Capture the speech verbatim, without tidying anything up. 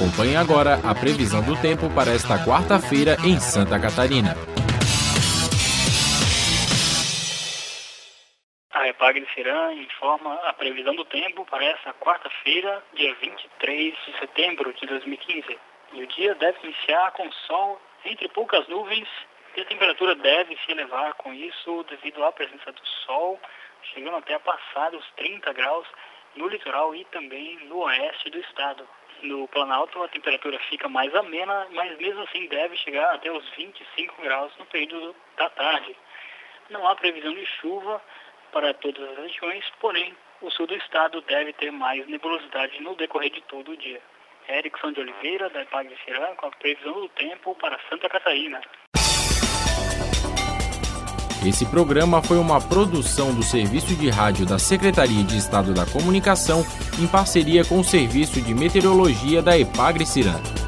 Acompanhe agora a previsão do tempo para esta quarta-feira em Santa Catarina. A Epagre-Ciran informa a previsão do tempo para esta quarta-feira, dia vinte e três de setembro de dois mil e quinze. E o dia deve iniciar com sol entre poucas nuvens e a temperatura deve se elevar com isso devido à presença do sol, chegando até a passar dos trinta graus no litoral e também no oeste do estado. No Planalto a temperatura fica mais amena, mas mesmo assim deve chegar até os vinte e cinco graus no período da tarde. Não há previsão de chuva para todas as regiões, porém o sul do estado deve ter mais nebulosidade no decorrer de todo o dia. Erickson de Oliveira, da Epagre-Ciran, com a previsão do tempo para Santa Catarina. Esse programa foi uma produção do Serviço de Rádio da Secretaria de Estado da Comunicação em parceria com o Serviço de Meteorologia da Epagre-Ciran.